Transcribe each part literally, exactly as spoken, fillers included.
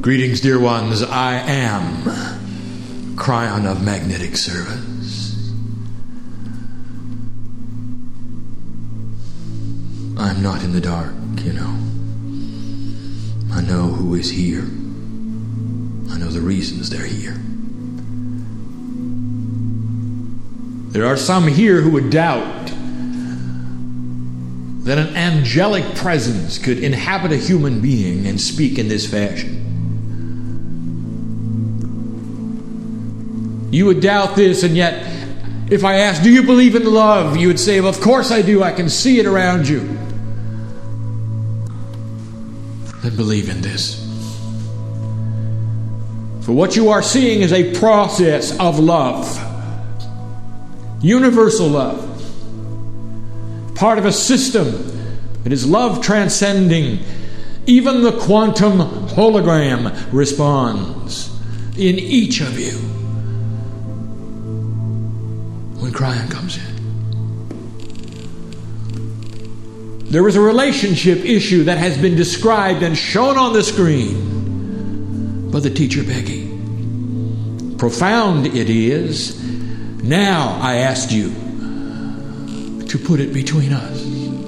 Greetings, dear ones. I am Cryon of Magnetic Service. I'm not in the dark, you know. I know who is here. I know the reasons they're here. There are some here who would doubt that an angelic presence could inhabit a human being and speak in this fashion. You would doubt this, and yet, if I asked, do you believe in love? You would say, well, of course I do. I can see it around you. Then believe in this. For what you are seeing is a process of love. Universal love. Part of a system that is love transcending. Even the quantum hologram responds in each of you when Cryon comes in. There is a relationship issue that has been described and shown on the screen by the teacher Peggy. Profound it is. Now I asked you to put it between us.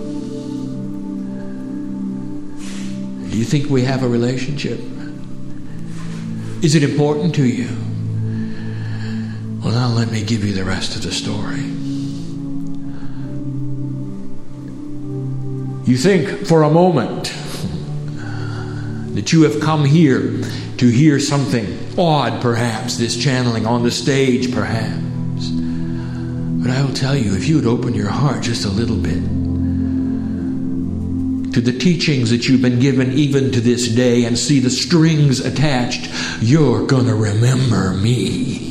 Do you think we have a relationship? Is it important to you? Well, now let me give you the rest of the story. You think for a moment that you have come here to hear something odd, perhaps, this channeling on the stage, perhaps. But I will tell you, if you would open your heart just a little bit to the teachings that you've been given even to this day and see the strings attached, you're going to remember me.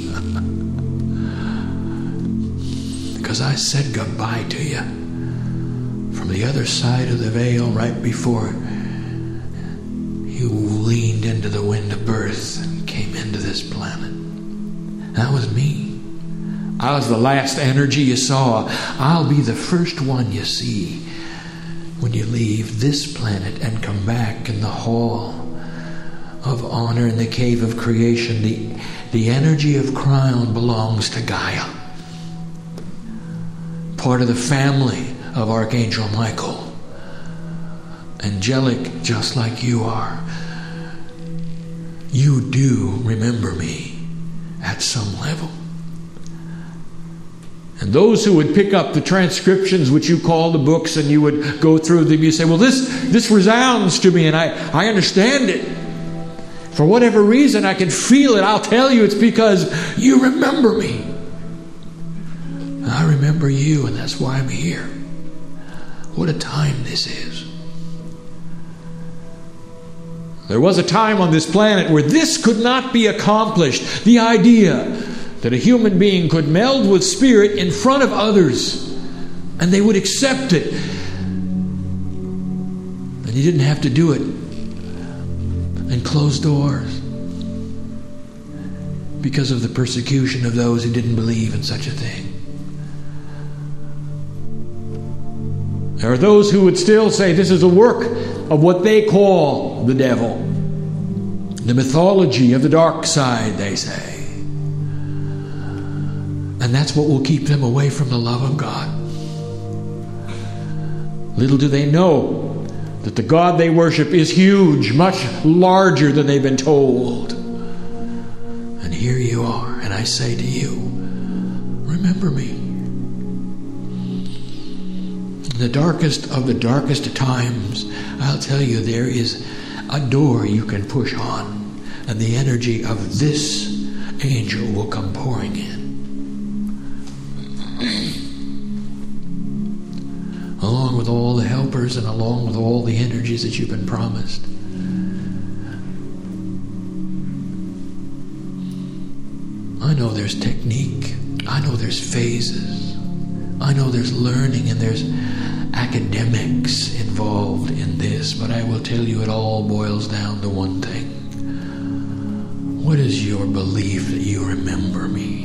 Because I said goodbye to you from the other side of the veil right before you leaned into the wind of birth and came into this planet. That was me. I was the last energy you saw. I'll be the first one you see when you leave this planet and come back in the hall of honor in the cave of creation. The, the energy of Cryon belongs to Gaia. Part of the family of Archangel Michael. Angelic, just like you are. You do remember me at some level. And those who would pick up the transcriptions, which you call the books, and you would go through them, you say, well, this, this resounds to me, and I, I understand it. For whatever reason, I can feel it. I'll tell you it's because you remember me. I remember you, and that's why I'm here. What a time this is. There was a time on this planet where this could not be accomplished. The idea that a human being could meld with spirit in front of others, and they would accept it. And you didn't have to do it in closed doors because of the persecution of those who didn't believe in such a thing. There are those who would still say this is a work of what they call the devil. The mythology of the dark side, they say. And that's what will keep them away from the love of God. Little do they know that the God they worship is huge, much larger than they've been told. And here you are, and I say to you, remember me. In the darkest of the darkest of times, I'll tell you, there is a door you can push on, and the energy of this angel will come pouring in. Along with all the helpers and along with all the energies that you've been promised. I know there's technique. I know there's phases. I know there's learning and there's academics involved in this, but I will tell you it all boils down to one thing. What is your belief that you remember me?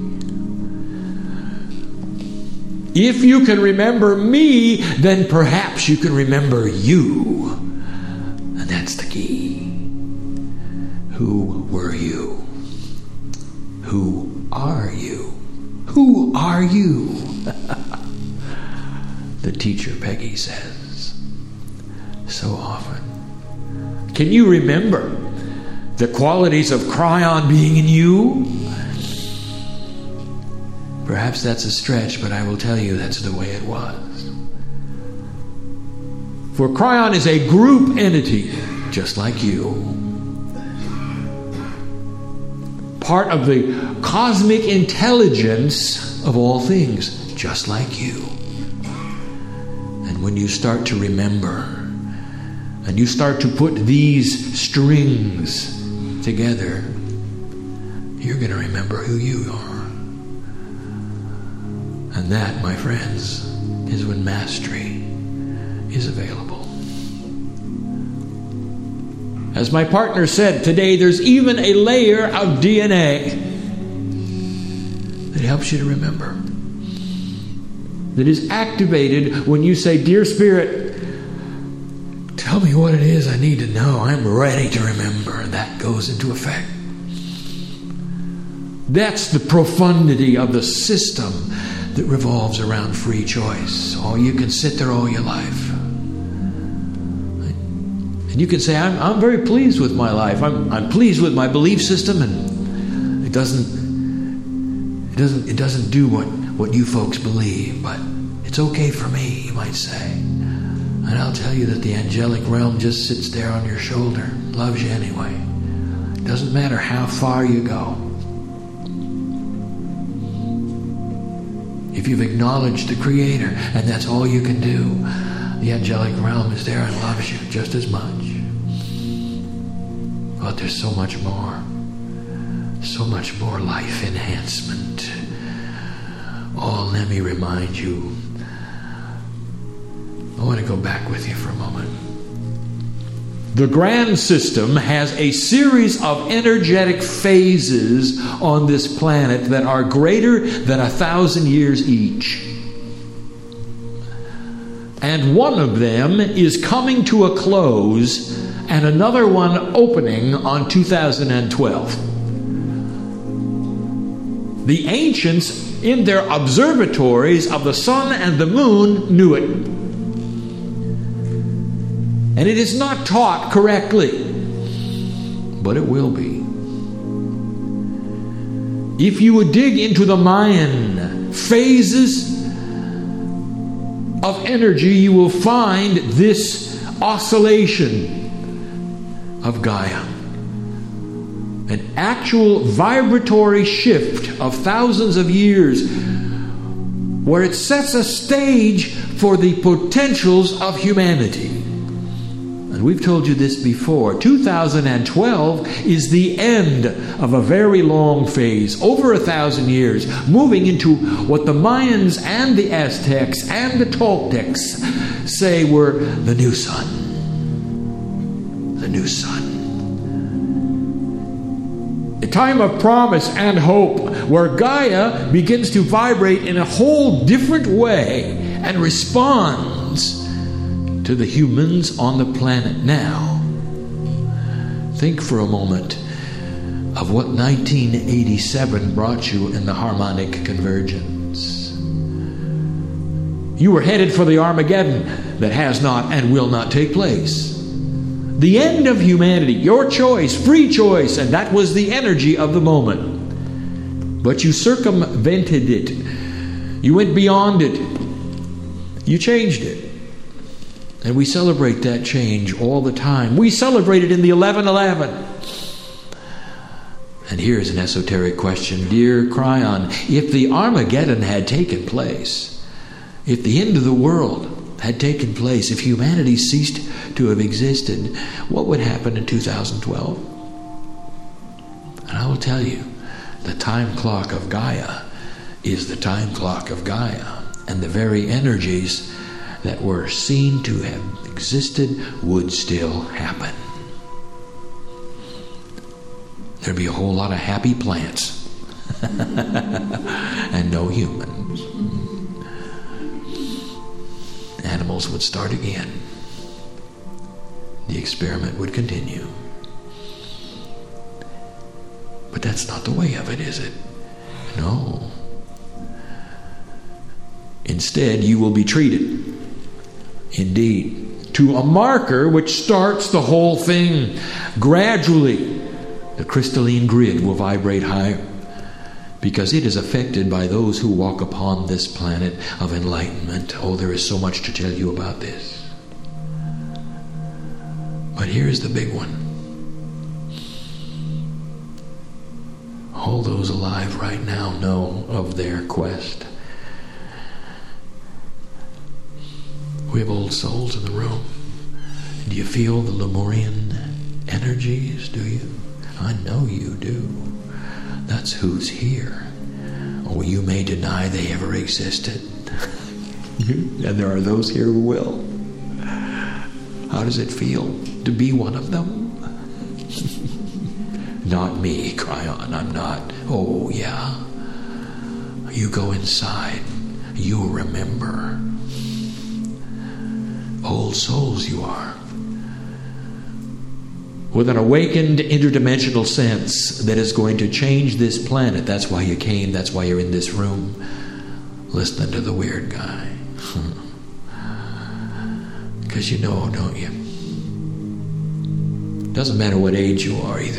If you can remember me, then perhaps you can remember you. And that's the key. are you? The teacher, Peggy, says so often. Can you remember the qualities of Kryon being in you? Perhaps that's a stretch, but I will tell you that's the way it was. For Kryon is a group entity, just like you. Part of the cosmic intelligence of all things, just like you. And when you start to remember, and you start to put these strings together, you're going to remember who you are. And that, my friends, is when mastery is available. As my partner said today, there's even a layer of D N A that helps you to remember. That is activated when you say, "Dear Spirit, tell me what it is I need to know. I'm ready to remember." And that goes into effect. That's the profundity of the system that revolves around free choice. Oh, you can sit there all your life. And you can say, I'm, I'm very pleased with my life. I'm, I'm pleased with my belief system, and it doesn't it doesn't it doesn't do what, what you folks believe, but it's okay for me, you might say. And I'll tell you that the angelic realm just sits there on your shoulder, loves you anyway. It doesn't matter how far you go. If you've acknowledged the Creator, and that's all you can do, the angelic realm is there and loves you just as much. But there's so much more. So much more life enhancement. Oh, let me remind you. I want to go back with you for a moment. The grand system has a series of energetic phases on this planet that are greater than a thousand years each. And one of them is coming to a close, and another one opening on two thousand twelve. The ancients, in their observatories of the sun and the moon, knew it. And it is not taught correctly, but it will be. If you would dig into the Mayan phases of energy, you will find this oscillation of Gaia. An actual vibratory shift of thousands of years where it sets a stage for the potentials of humanity. And we've told you this before. two thousand twelve is the end of a very long phase, over a thousand years, moving into what the Mayans and the Aztecs and the Toltecs say were the new sun. The new sun. A time of promise and hope where Gaia begins to vibrate in a whole different way and responds to the humans on the planet now. Think for a moment of what nineteen eighty-seven brought you in the harmonic convergence. You were headed for the Armageddon that has not and will not take place. The end of humanity, your choice, free choice, and that was the energy of the moment. But you circumvented it. You went beyond it. You changed it. And we celebrate that change all the time. We celebrate it in the eleven eleven. And here's an esoteric question. Dear Kryon, if the Armageddon had taken place, if the end of the world had taken place, if humanity ceased to have existed, what would happen in two thousand twelve? And I will tell you, the time clock of Gaia is the time clock of Gaia. And the very energies that were seen to have existed would still happen. There'd be a whole lot of happy plants and no humans. Animals would start again. The experiment would continue. But that's not the way of it, is it? No. Instead, you will be treated, indeed, to a marker which starts the whole thing. Gradually, the crystalline grid will vibrate higher, because it is affected by those who walk upon this planet of enlightenment. Oh, there is so much to tell you about this. But here's the big one. All those alive right now know of their quest. We have old souls in the room. Do you feel the Lemurian energies, do you? I know you do. That's who's here. Or you may deny they ever existed. And there are those here who will. How does it feel to be one of them? Not me, cry on, I'm not. Oh, yeah. You go inside. You remember. Old souls you are. With an awakened interdimensional sense that is going to change this planet. That's why you came. That's why you're in this room. Listening to the weird guy. Because you know, don't you? Doesn't matter what age you are either.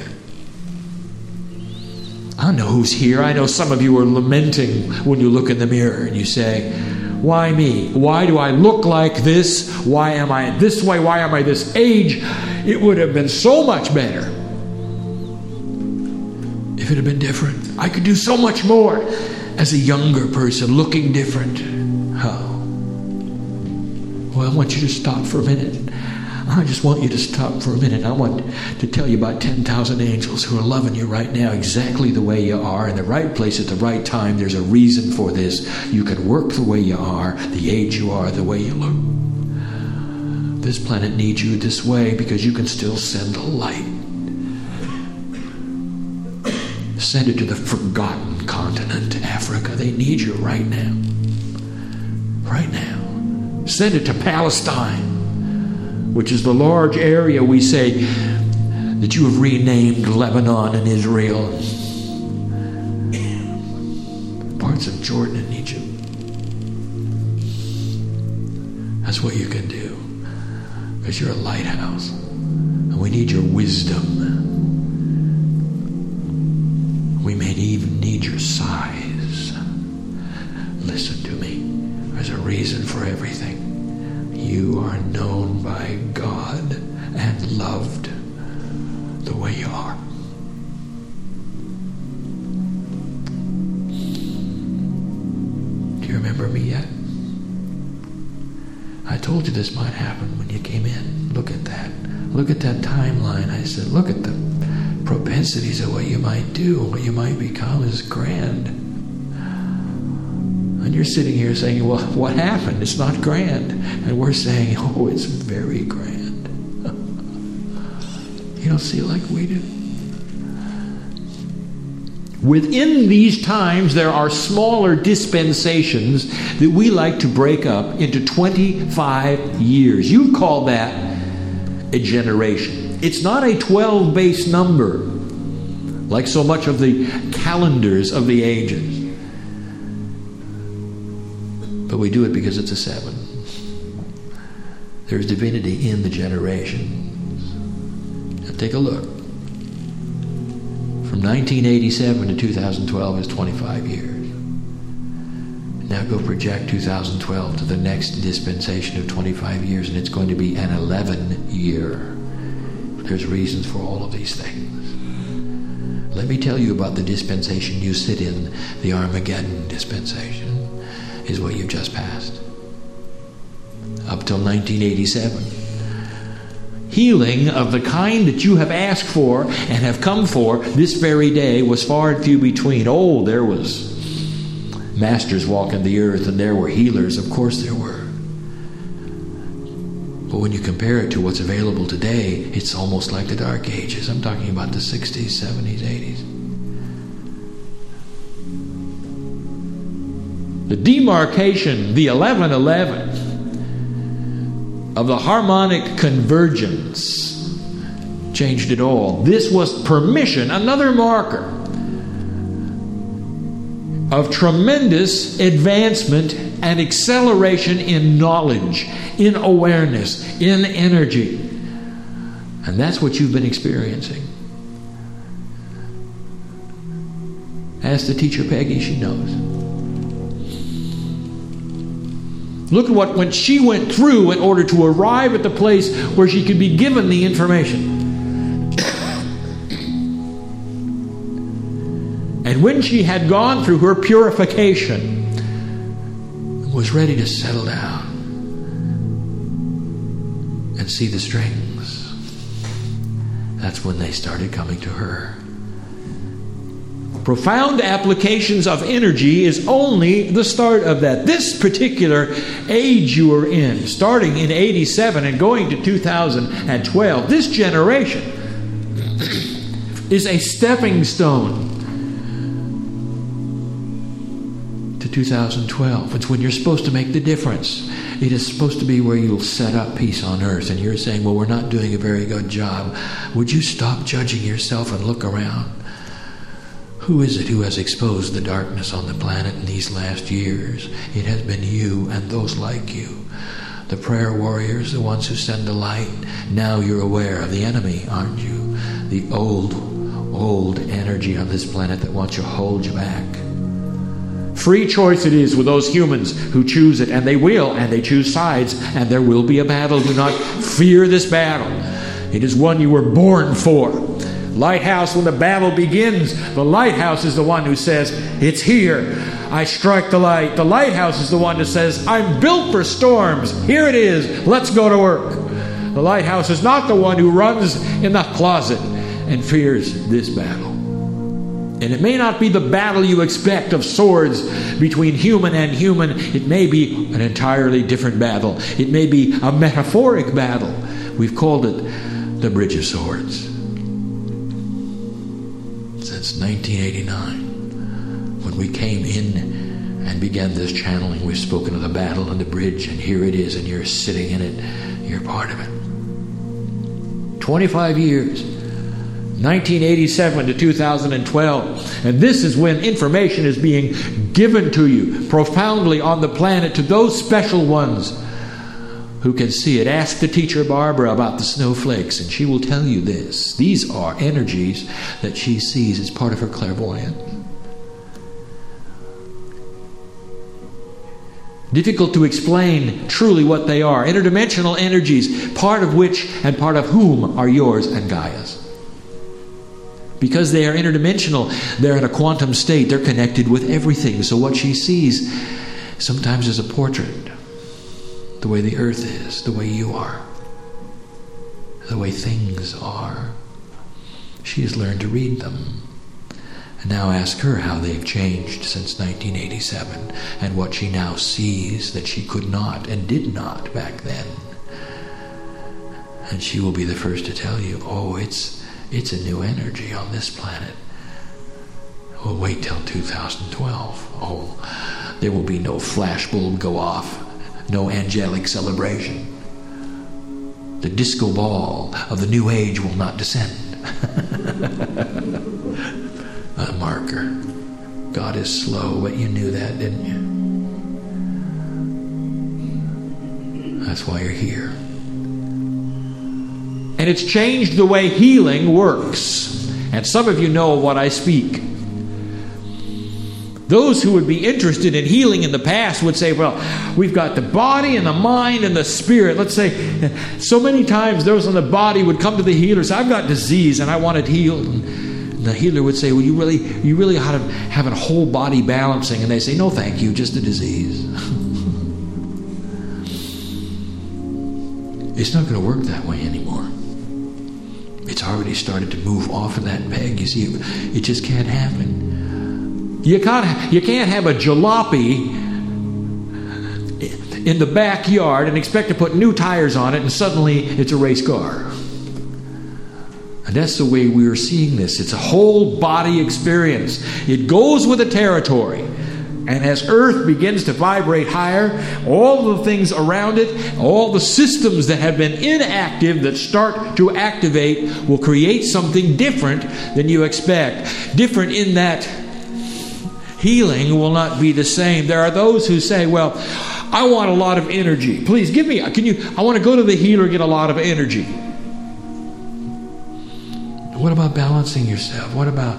I know who's here. I know some of you are lamenting when you look in the mirror and you say, why me? Why do I look like this? Why am I this way? Why am I this age? It would have been so much better if it had been different. I could do so much more as a younger person, looking different. How? Well, I want you to stop for a minute. I just want you to stop for a minute. I want to tell you about ten thousand angels who are loving you right now exactly the way you are, in the right place at the right time. There's a reason for this. You can work the way you are, the age you are, the way you look. This planet needs you this way because you can still send the light. Send it to the forgotten continent, Africa. They need you right now. Right now. Send it to Palestine, which is the large area we say that you have renamed Lebanon and Israel. Parts of Jordan and Egypt. That's what you can do. Because you're a lighthouse. And we need your wisdom. We may even need your size. Listen to me. There's a reason for everything. You are known by God and loved the way you are. Do you remember me yet? I told you this might happen when you came in. Look at that. Look at that timeline. I said, look at the propensities of what you might do, what you might become is grand. And you're sitting here saying, well, what happened? It's not grand. And we're saying, oh, it's very grand. You don't see it like we do? Within these times, there are smaller dispensations that we like to break up into twenty-five years. You call that a generation. It's not a twelve-base number, like so much of the calendars of the ages. But we do it because it's a seven. There's divinity in the generations. Now take a look. From nineteen eighty-seven to two thousand twelve is twenty-five years. Now go project two thousand twelve to the next dispensation of twenty-five years, and it's going to be an eleven year. There's reasons for all of these things. Let me tell you about the dispensation you sit in. The Armageddon dispensation is what you've just passed. Up till nineteen eighty-seven. Healing of the kind that you have asked for and have come for this very day was far and few between. Oh, there was masters walking the earth and there were healers. Of course there were. But when you compare it to what's available today, it's almost like the Dark Ages. I'm talking about the sixties, seventies, eighties. The demarcation, the eleven eleven of the harmonic convergence changed it all. This was permission, another marker of tremendous advancement an acceleration in knowledge, in awareness, in energy. And that's what you've been experiencing. Ask the teacher Peggy, she knows. Look at what when she went through in order to arrive at the place where she could be given the information. And when she had gone through her purification, was ready to settle down and see the strings, that's when they started coming to her. Profound applications of energy is only the start of that. This particular age you are in, starting in eighty-seven and going to two thousand twelve, this generation is a stepping stone to two thousand twelve. It's when you're supposed to make the difference. It is supposed to be where you'll set up peace on earth. And you're saying, well, we're not doing a very good job. Would you stop judging yourself and look around? Who is it who has exposed the darkness on the planet in these last years? It has been you and those like you. The prayer warriors, the ones who send the light. Now you're aware of the enemy, aren't you? The old, old energy on this planet that wants to hold you back. Free choice it is with those humans who choose it, and they will, and they choose sides, and there will be a battle. Do not fear this battle. It is one you were born for. Lighthouse, when the battle begins, the lighthouse is the one who says, it's here. I strike the light. The lighthouse is the one that says, I'm built for storms. Here it is. Let's go to work. The lighthouse is not the one who runs in the closet and fears this battle. And it may not be the battle you expect of swords between human and human. It may be an entirely different battle. It may be a metaphoric battle. We've called it the Bridge of Swords. Since nineteen eighty-nine, when we came in and began this channeling, we've spoken of the battle and the bridge, and here it is, and you're sitting in it. You're part of it. twenty-five years. nineteen eighty-seven to two thousand twelve. And this is when information is being given to you profoundly on the planet to those special ones who can see it. Ask the teacher Barbara about the snowflakes, and she will tell you this. These are energies that she sees as part of her clairvoyance. Difficult to explain truly what they are. Interdimensional energies, part of which and part of whom are yours and Gaia's. Because they are interdimensional, they're in a quantum state. They're connected with everything. So what she sees sometimes is a portrait. The way the earth is, the way you are, the way things are. She has learned to read them. And now ask her how they've changed since nineteen eighty-seven and what she now sees that she could not and did not back then. And she will be the first to tell you, oh, it's it's a new energy on this planet. Well, wait till two thousand twelve. Oh, there will be no flashbulb go off. No angelic celebration. The disco ball of the new age will not descend. A marker. God is slow, but you knew that, didn't you? That's why you're here. And it's changed the way healing works. And some of you know of what I speak. Those who would be interested in healing in the past would say, well, we've got the body and the mind and the spirit. Let's say, so many times those in the body would come to the healer and say, I've got disease and I want it healed. And the healer would say, well, you really, you really ought to have a whole body balancing. And they say, no, thank you, just a disease. It's not going to work that way anymore. It's already started to move off of that peg. You see, it, it just can't happen. You can't, you can't have a jalopy in the backyard and expect to put new tires on it and suddenly it's a race car. And that's the way we are seeing this. It's a whole body experience. It goes with the territory. And as Earth begins to vibrate higher, all the things around it, all the systems that have been inactive that start to activate will create something different than you expect. Different in that healing will not be the same. There are those who say, well, I want a lot of energy. Please give me, can you, I want to go to the healer and get a lot of energy. What about balancing yourself? What about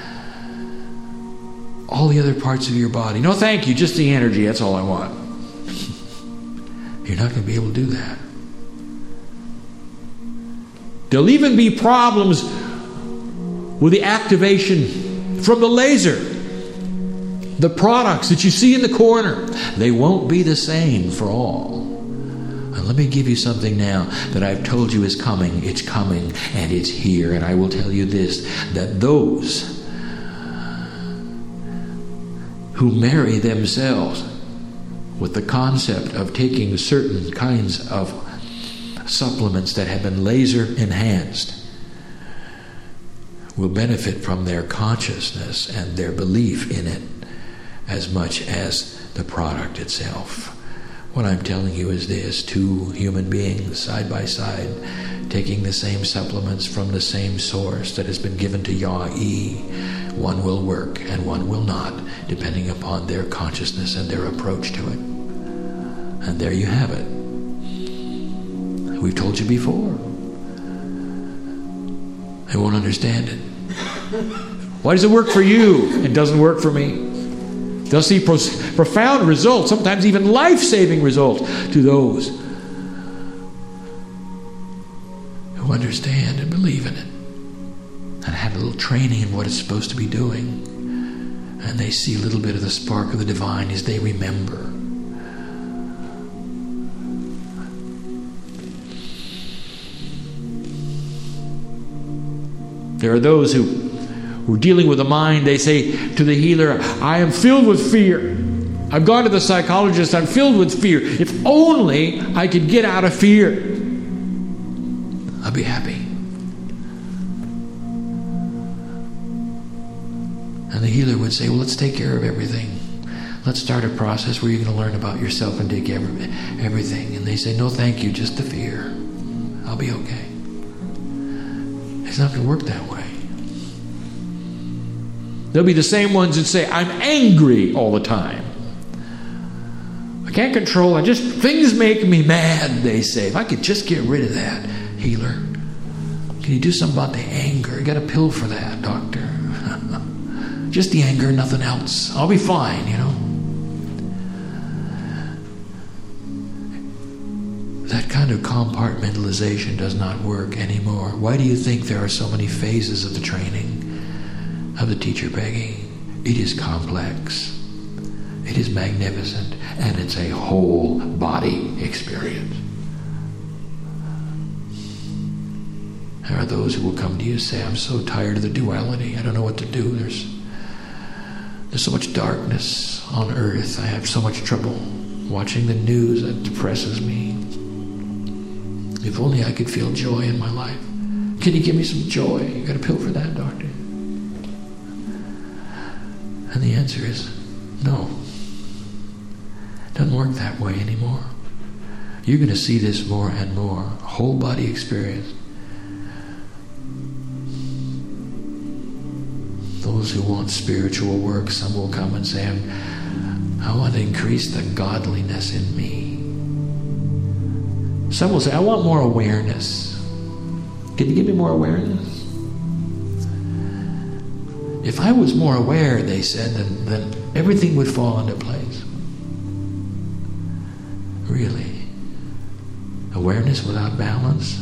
all the other parts of your body? No, thank you, just the energy, that's all I want. You're not going to be able to do that. There'll even be problems with the activation from the laser. The products that you see in the corner, they won't be the same for all. And let me give you something now that I've told you is coming. It's coming and it's here. And I will tell you this, that those who marry themselves with the concept of taking certain kinds of supplements that have been laser enhanced will benefit from their consciousness and their belief in it as much as the product itself. What I'm telling you is this: two human beings side by side taking the same supplements from the same source that has been given to Yah-E. One will work and one will not, depending upon their consciousness and their approach to it. And there you have it. We've told you before. I won't understand it. Why does it work for you and doesn't work for me? They'll see pro- profound results, sometimes even life-saving results to those who understand and believe in it and have a little training in what it's supposed to be doing. And they see a little bit of the spark of the divine as they remember. There are those who, who are dealing with the mind. They say to the healer, I am filled with fear. I've gone to the psychologist. I'm filled with fear. If only I could get out of fear, I'll be happy. And the healer would say, well, let's take care of everything. Let's start a process where you're going to learn about yourself and take care of everything. And they say, no, thank you, just the fear. I'll be okay. It's not going to work that way. They'll be the same ones that say, I'm angry all the time. I can't control it. Just things make me mad, they say. If I could just get rid of that, healer. Can you do something about the anger? You got a pill for that, doctor. Just the anger, nothing else. I'll be fine, you know. That kind of compartmentalization does not work anymore. Why do you think there are so many phases of the training of the teacher, Peggy? It is complex. It is magnificent. And it's a whole body experience. There are those who will come to you and say, I'm so tired of the duality. I don't know what to do. There's, there's so much darkness on earth. I have so much trouble watching the news. That depresses me. If only I could feel joy in my life. Can you give me some joy? You got a pill for that, doctor? And the answer is no. It doesn't work that way anymore. You're going to see this more and more. Whole body experience. Those who want spiritual work, some will come and say, I want to increase the godliness in me. Some will say, I want more awareness. Can you give me more awareness? If I was more aware, they said, then, then everything would fall into place. Really? Awareness without balance?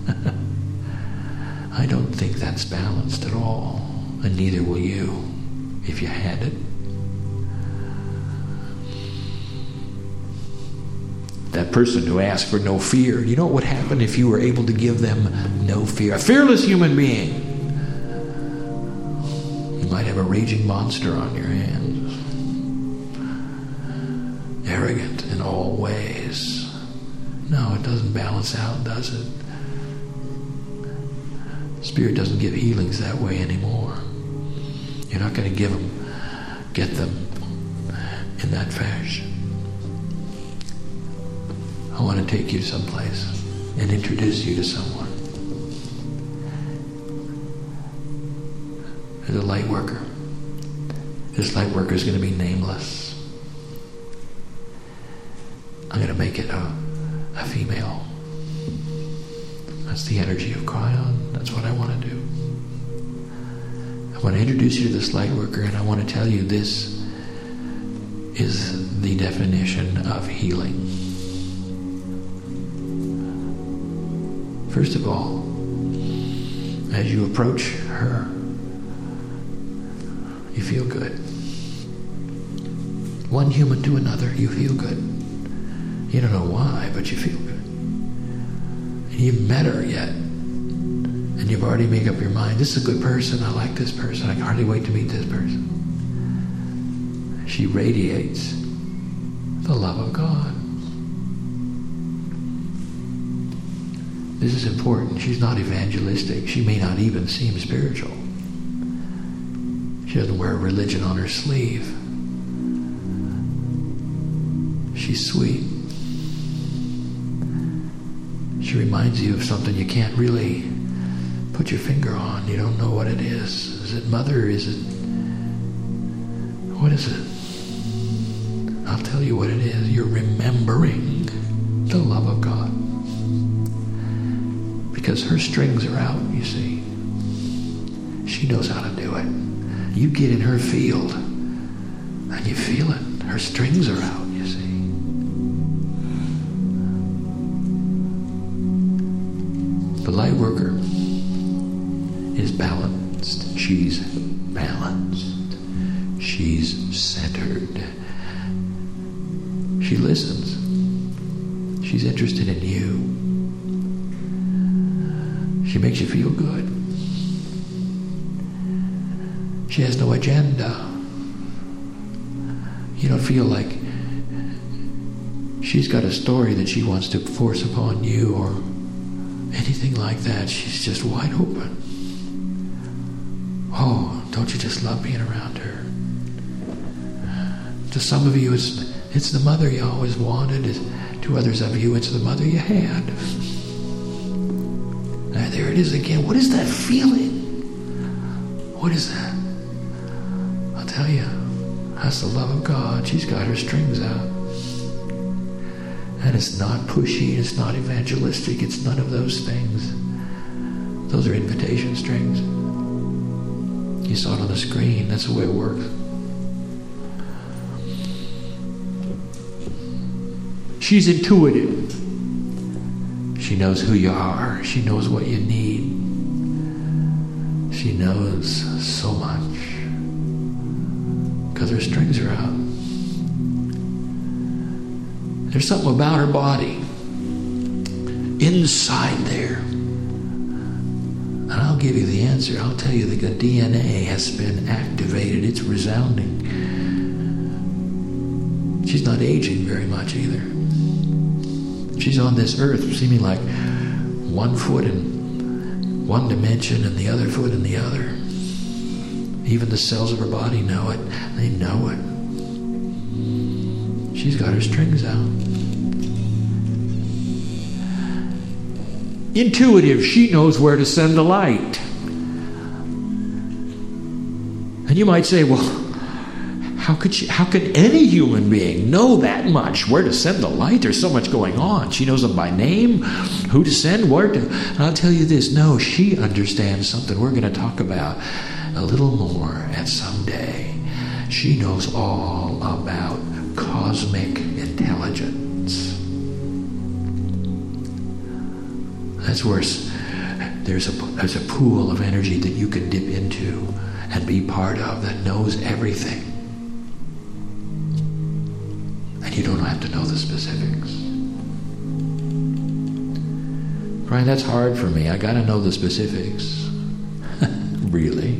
I don't think that's balanced at all. And neither will you, if you had it. That person who asked for no fear, you know what would happen if you were able to give them no fear? A fearless human being. You might have a raging monster on your hands. Arrogant in all ways. No, it doesn't balance out, does it? Spirit doesn't give healings that way anymore. You're not going to give them, get them in that fashion. I want to take you someplace and introduce you to someone. There's a light worker. This light worker is going to be nameless. I'm going to make it a, a female. That's the energy of Kryon. That's what I want to do. I want to introduce you to this light worker, and I want to tell you this is the definition of healing. First of all, as you approach her, you feel good. One human to another, you feel good. You don't know why, but you feel good. And you've met her yet, and you've already made up your mind, this is a good person, I like this person, I can hardly wait to meet this person. She radiates the love of God. This is important. She's not evangelistic. She may not even seem spiritual. She doesn't wear religion on her sleeve. She's sweet. She reminds you of something you can't really put your finger on. You don't know what it is. Is it mother? Is it... What is it? I'll tell you what it is. You're remembering the love of God. Because her strings are out, you see. She knows how to do it. You get in her field, and you feel it. Her strings are out, you see. The light worker is balanced. She's balanced. She's centered. She listens. She's interested in you. She makes you feel good. She has no agenda. You don't feel like she's got a story that she wants to force upon you or anything like that. She's just wide open. Oh, don't you just love being around her? To some of you, it's, it's the mother you always wanted. To others of you, it's the mother you had. Now, there it is again. What is that feeling? What is that? I'll tell you, that's the love of God. She's got her strings out. And it's not pushy. It's not evangelistic. It's none of those things. Those are invitation strings. You saw it on the screen. That's the way it works. She's intuitive. She knows who you are. She knows what you need. She knows so much. Because her strings are out. There's something about her body. Inside there. And I'll give you the answer. I'll tell you that the D N A has been activated. It's resounding. She's not aging very much either. She's on this earth seeming like one foot in one dimension and the other foot in the other. Even the cells of her body know it. They know it. She's got her strings out. Intuitive. She knows where to send the light. And you might say, well, How could she, how could any human being know that much? Where to send the light? There's so much going on. She knows them by name, who to send, where to... And I'll tell you this. No, she understands something we're going to talk about a little more at some day. She knows all about cosmic intelligence. That's where there's a, there's a pool of energy that you can dip into and be part of that knows everything. You don't have to know the specifics. Brian, that's hard for me. I got to know the specifics. Really?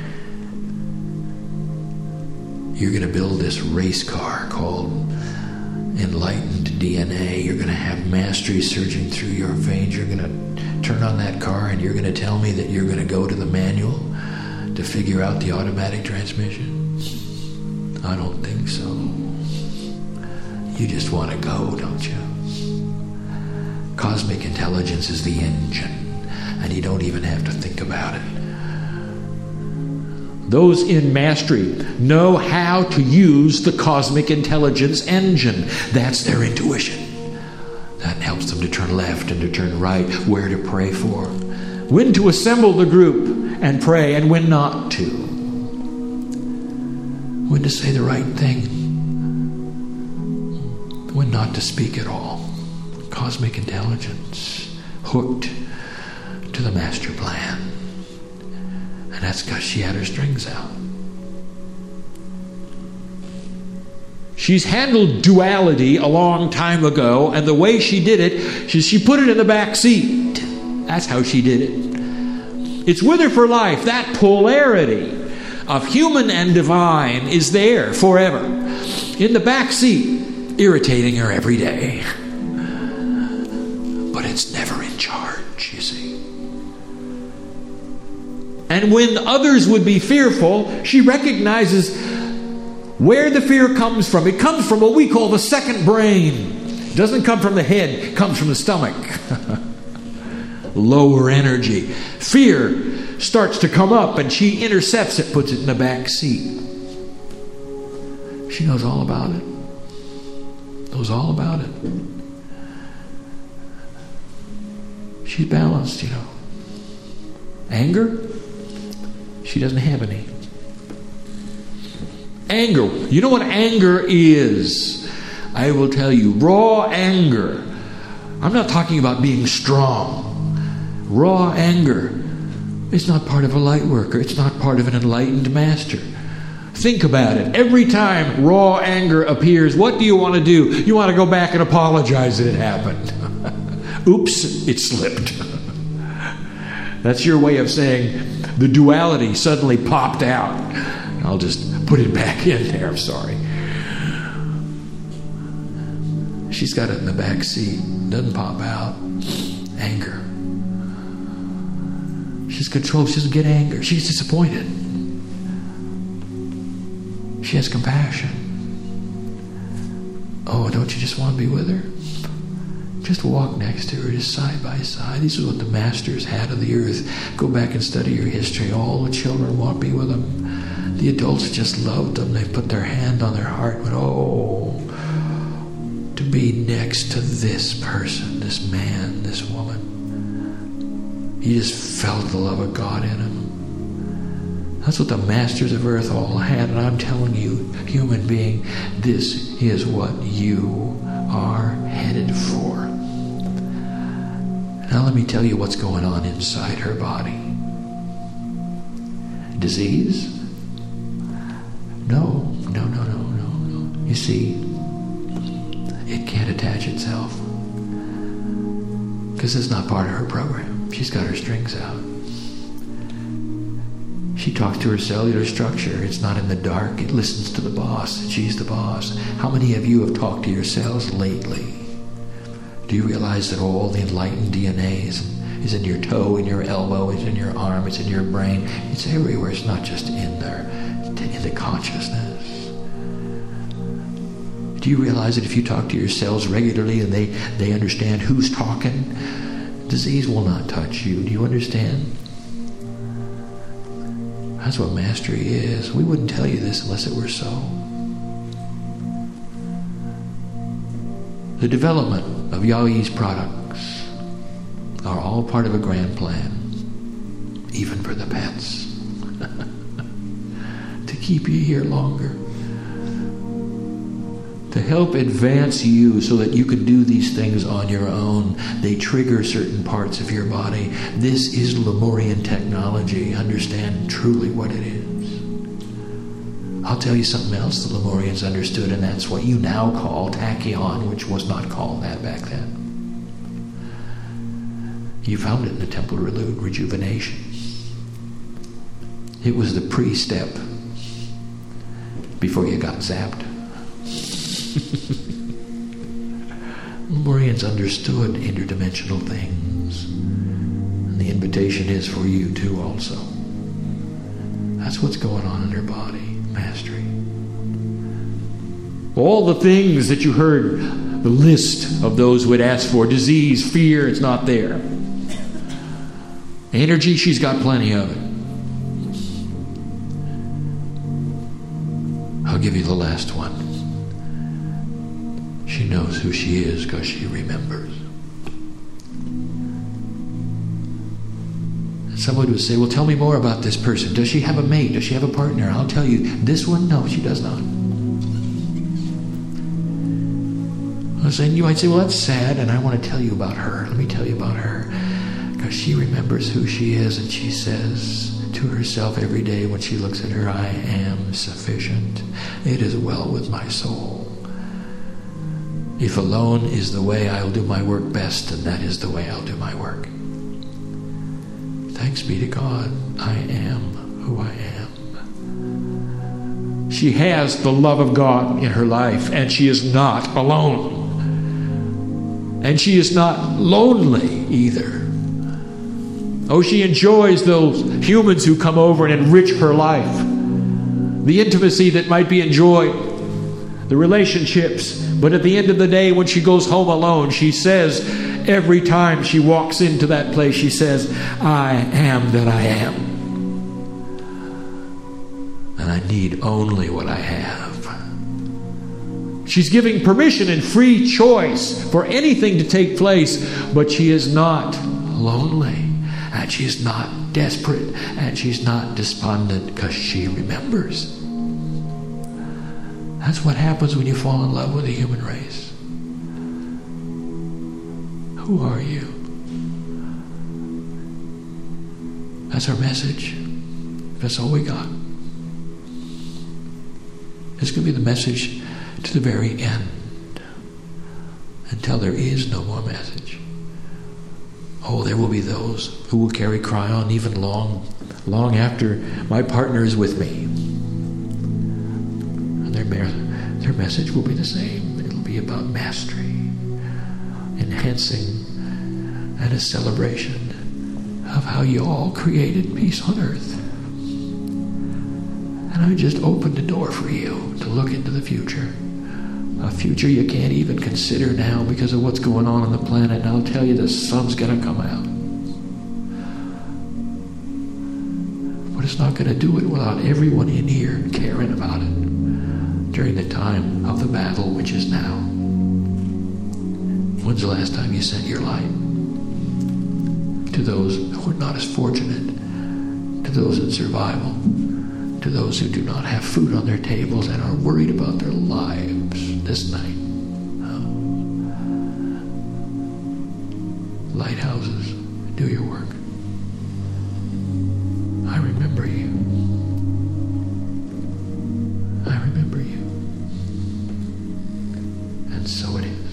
You're going to build this race car called enlightened D N A. You're going to have mastery surging through your veins. You're going to turn on that car and you're going to tell me that you're going to go to the manual to figure out the automatic transmission? I don't think so. You just want to go, don't you? Cosmic intelligence is the engine, and you don't even have to think about it. Those in mastery know how to use the cosmic intelligence engine. That's their intuition. That helps them to turn left and to turn right, where to pray for, when to assemble the group and pray, and when not to. When to say the right thing, when not to speak at all. Cosmic intelligence hooked to the master plan. And that's because she had her strings out. She's handled duality a long time ago, and the way she did it, she, she put it in the back seat. That's how she did it. It's with her for life. That polarity of human and divine is there forever. In the back seat, irritating her every day. But it's never in charge, you see. And when others would be fearful, she recognizes where the fear comes from. It comes from what we call the second brain. It doesn't come from the head, it comes from the stomach. Lower energy. Fear starts to come up and she intercepts it, puts it in the back seat. She knows all about it. Knows all about it. She's balanced, you know. Anger? She doesn't have any. Anger. You know what anger is? I will tell you. Raw anger. I'm not talking about being strong. Raw anger is not part of a light worker. It's not part of an enlightened master. Think about it. Every time raw anger appears, what do you want to do? You want to go back and apologize that it happened. Oops, it slipped. That's your way of saying the duality suddenly popped out. I'll just put it back in there. I'm sorry. She's got it in the back seat. Doesn't pop out. Anger. She's controlled. She doesn't get anger. She's disappointed. She has compassion. Oh, don't you just want to be with her? Just walk next to her, just side by side. This is what the masters had of the earth. Go back and study your history. All the children want to be with them. The adults just loved them. They put their hand on their heart and went, oh, to be next to this person, this man, this woman. You just felt the love of God in him. That's what the masters of earth all had. And I'm telling you, human being, this is what you are headed for. Now let me tell you what's going on inside her body. Disease? No, no, no, no, no, no. You see, it can't attach itself. Because it's not part of her program. She's got her strings out. She talks to her cellular structure. It's not in the dark. It listens to the boss. She's the boss. How many of you have talked to your cells lately? Do you realize that all the enlightened D N A is, is in your toe, in your elbow, it's in your arm, it's in your brain. It's everywhere. It's not just in there. It's in the consciousness. Do you realize that if you talk to your cells regularly and they, they understand who's talking, disease will not touch you? Do you understand? That's what mastery is. We wouldn't tell you this unless it were so. The development of Yaoyi's products are all part of a grand plan, even for the pets, to keep you here longer, to help advance you so that you can do these things on your own. They trigger certain parts of your body. This is Lemurian technology. Understand truly what it is. I'll tell you something else the Lemurians understood, and that's what you now call tachyon, which was not called that back then. You found it in the Temple of Rejuvenation. It was the pre-step before you got zapped. Lemurians understood interdimensional things. And the invitation is for you too also. That's what's going on in their body. Mastery. All the things that you heard, the list of those who had asked for, disease, fear, it's not there. Energy, she's got plenty of it. I'll give you the last one. She knows who she is because she remembers. And somebody would say, well, tell me more about this person. Does she have a mate? Does she have a partner? I'll tell you, this one, no, she does not. And you might say, well, that's sad, and I want to tell you about her. Let me tell you about her. Because she remembers who she is, and she says to herself every day when she looks at her, I am sufficient. It is well with my soul. If alone is the way I'll do my work best, then that is the way I'll do my work. Thanks be to God, I am who I am. She has the love of God in her life, and she is not alone. And she is not lonely either. Oh, she enjoys those humans who come over and enrich her life. The intimacy that might be enjoyed, the relationships. But at the end of the day, when she goes home alone, she says, every time she walks into that place, she says, I am that I am. And I need only what I have. She's giving permission and free choice for anything to take place, but she is not lonely, and she is not desperate, and she's not despondent because she remembers. That's what happens when you fall in love with the human race. Who are you? That's our message. That's all we got. It's going to be the message to the very end, until there is no more message. Oh, there will be those who will carry cry on even long, long after my partner is with me. And their, their message will be the same. It'll be about mastery, enhancing, and a celebration of how you all created peace on earth. And I just opened the door for you to look into the future. A future you can't even consider now because of what's going on on the planet. And I'll tell you, the sun's going to come out. But it's not going to do it without everyone in here caring about it during the time of the battle, which is now. When's the last time you sent your light to those who are not as fortunate, to those in survival, to those who do not have food on their tables and are worried about their lives this night? Oh. Lighthouses, do your work. I remember you. I remember you. And so it is.